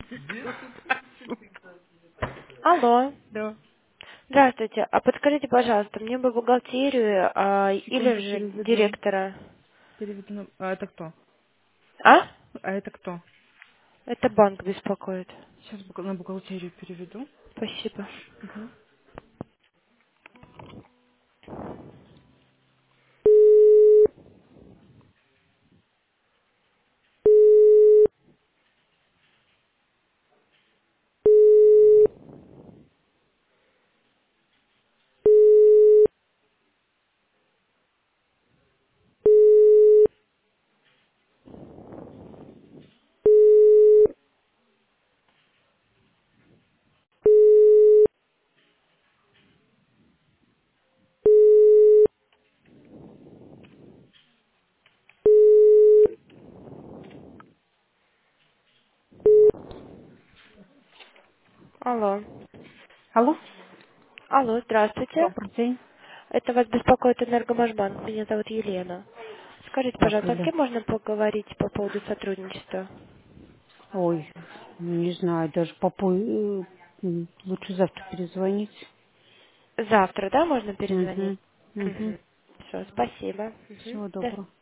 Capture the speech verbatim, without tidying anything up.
Алло. Да. Здравствуйте. А подскажите, пожалуйста, мне бы бухгалтерию а, или Секунду, же переведу. директора. Переведу. на- А это кто? А? А это кто? Это банк беспокоит. Сейчас на бухгалтерию переведу. Спасибо. Мгм. Алло. Алло. Алло, здравствуйте. Добрый день. Это вас беспокоит Энергомашбанк. Меня зовут Елена. Скажите, Так, пожалуйста, а с Юля. кем можно поговорить по поводу сотрудничества? Ой, не знаю, даже попой... Лучше завтра перезвонить. Завтра, да, можно перезвонить? Угу. Угу. Угу. Все, спасибо. Мгм. Всего До доброго.